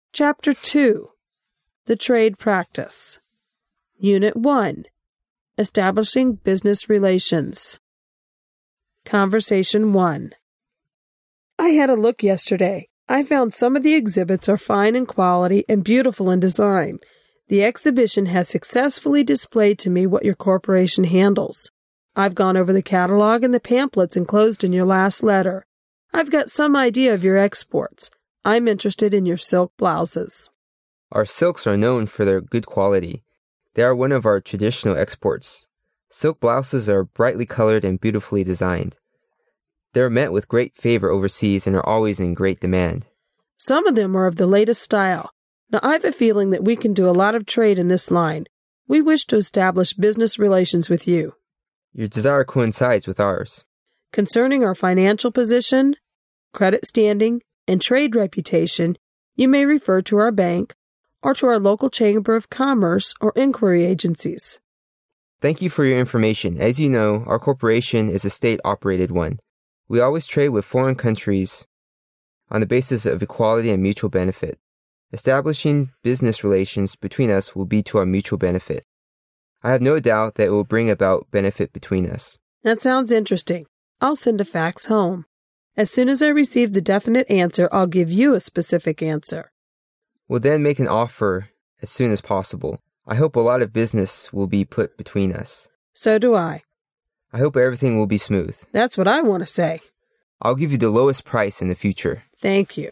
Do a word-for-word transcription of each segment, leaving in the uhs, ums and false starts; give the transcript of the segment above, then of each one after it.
Chapter two. The Trade Practice. Unit one. Establishing Business Relations. Conversation one. I had a look yesterday. I found some of the exhibits are fine in quality and beautiful in design. The exhibition has successfully displayed to me what your corporation handles. I've gone over the catalog and the pamphlets enclosed in your last letter. I've got some idea of your exports. I'm interested in your silk blouses. Our silks are known for their good quality. They are one of our traditional exports. Silk blouses are brightly colored and beautifully designed. They are met with great favor overseas and are always in great demand. Some of them are of the latest style. Now, I have a feeling that we can do a lot of trade in this line. We wish to establish business relations with you. Your desire coincides with ours. Concerning our financial position, credit standing, and trade reputation, you may refer to our bank or to our local chamber of commerce or inquiry agencies. Thank you for your information. As you know, our corporation is a state-operated one. We always trade with foreign countries on the basis of equality and mutual benefit. Establishing business relations between us will be to our mutual benefit. I have no doubt that it will bring about benefit between us. That sounds interesting. I'll send a fax home. As soon as I receive the definite answer, I'll give you a specific answer. We'll then make an offer as soon as possible. I hope a lot of business will be put between us. So do I. I hope everything will be smooth. That's what I want to say. I'll give you the lowest price in the future. Thank you.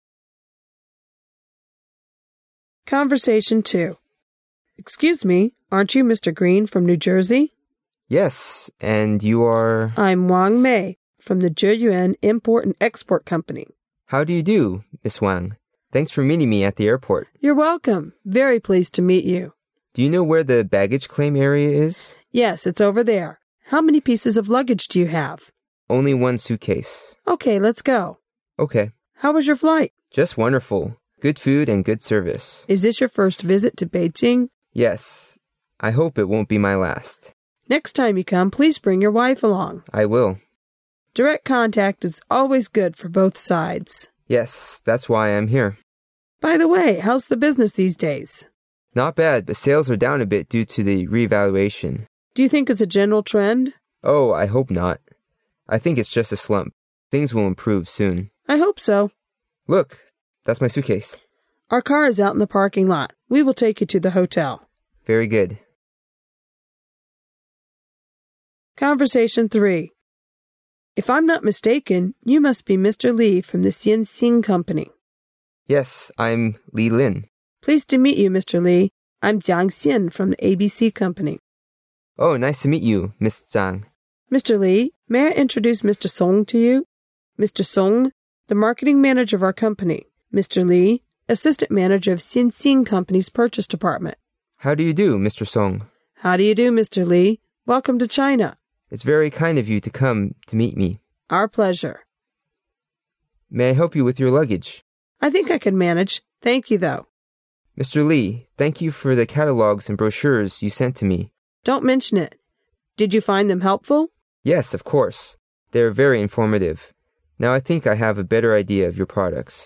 Conversation two. Excuse me, aren't you Mister Green from New Jersey? Yes, and you are... I'm Wang Mei from the Zheyuan Import and Export Company. How do you do, Miss Wang? Thanks for meeting me at the airport. You're welcome. Very pleased to meet you. Do you know where the baggage claim area is? Yes, it's over there. How many pieces of luggage do you have? Only one suitcase. Okay, let's go. Okay. How was your flight? Just wonderful. Good food and good service. Is this your first visit to Beijing? Yes. I hope it won't be my last. Next time you come, please bring your wife along. I will. Direct contact is always good for both sides. Yes, that's why I'm here. By the way, how's the business these days? Not bad, but sales are down a bit due to the revaluation. Do you think it's a general trend? Oh, I hope not. I think it's just a slump. Things will improve soon. I hope so. Look, that's my suitcase. Our car is out in the parking lot. We will take you to the hotel. Very good. Conversation three. If I'm not mistaken, you must be Mister Li from the Xianxin Company. Yes, I'm Li Lin. Pleased to meet you, Mister Li. I'm Jiang Xian from the A B C Company. Oh, nice to meet you, Miss Zhang. Mister Li, may I introduce Mister Song to you? Mister Song, the marketing manager of our company. Mister Li, assistant manager of Xianxin Company's purchase department. How do you do, Mister Song? How do you do, Mister Li? Welcome to China. It's very kind of you to come to meet me. Our pleasure. May I help you with your luggage? I think I can manage. Thank you, though. Mister Li, thank you for the catalogs and brochures you sent to me. Don't mention it. Did you find them helpful? Yes, of course. They are very informative. Now I think I have a better idea of your products.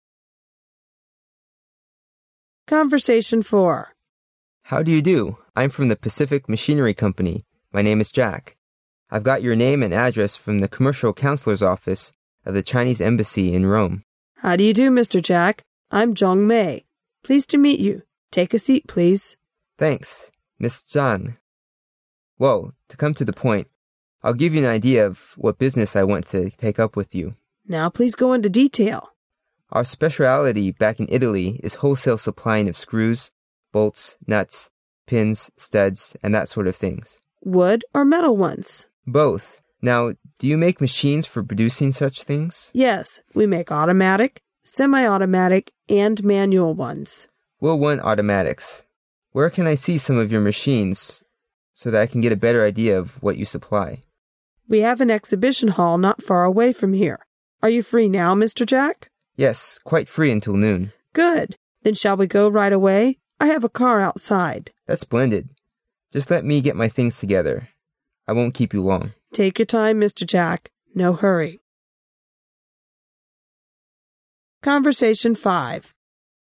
Conversation four. How do you do? I'm from the Pacific Machinery Company. My name is Jack. I've got your name and address from the Commercial Counselor's Office of the Chinese Embassy in Rome. How do you do, Mister Jack? I'm Zhang Mei. Pleased to meet you. Take a seat, please. Thanks, Miss Zhang. Well, to come to the point, I'll give you an idea of what business I want to take up with you. Now please go into detail. Our specialty back in Italy is wholesale supplying of screws, bolts, nuts, pins, studs, and that sort of things. Wood or metal ones? Both. Now, do you make machines for producing such things? Yes, we make automatic, semi-automatic, and manual ones. We'll want automatics. Where can I see some of your machines so that I can get a better idea of what you supply? We have an exhibition hall not far away from here. Are you free now, Mister Jack? Yes, quite free until noon. Good. Then shall we go right away? I have a car outside. That's splendid. Just let me get my things together. I won't keep you long. Take your time, Mister Jack. No hurry. Conversation five.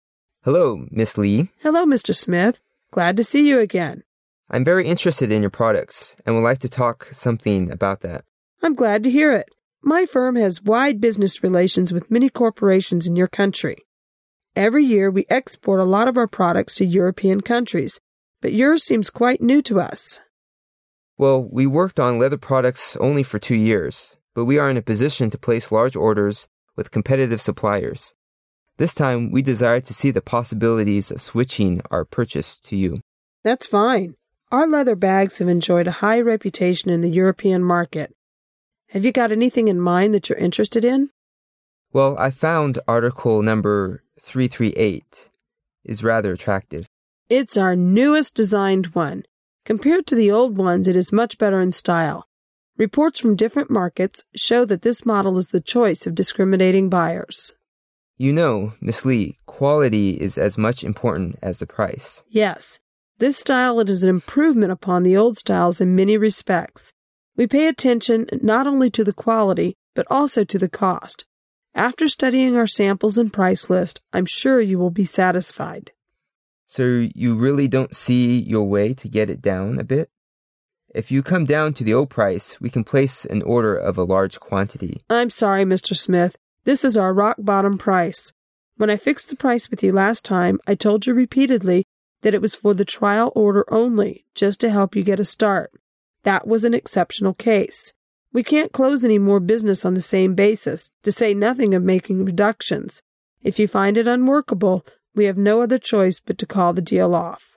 Hello, Miss Lee. Hello, Mister Smith. Glad to see you again. I'm very interested in your products and would like to talk something about that. I'm glad to hear it. My firm has wide business relations with many corporations in your country. Every year we export a lot of our products to European countries, but yours seems quite new to us. Well, we worked on leather products only for two years, but we are in a position to place large orders with competitive suppliers. This time, we desire to see the possibilities of switching our purchase to you. That's fine. Our leather bags have enjoyed a high reputation in the European market. Have you got anything in mind that you're interested in? Well, I found article number three three eight is rather attractive. It's our newest designed one. Compared to the old ones, it is much better in style. Reports from different markets show that this model is the choice of discriminating buyers. You know, Miss Lee, quality is as much important as the price. Yes, this style is an improvement upon the old styles in many respects. We pay attention not only to the quality, but also to the cost. After studying our samples and price list, I'm sure you will be satisfied. So you really don't see your way to get it down a bit? If you come down to the old price, we can place an order of a large quantity. I'm sorry, Mister Smith. This is our rock-bottom price. When I fixed the price with you last time, I told you repeatedly that it was for the trial order only, just to help you get a start. That was an exceptional case. We can't close any more business on the same basis, to say nothing of making reductions. If you find it unworkable, we have no other choice but to call the deal off.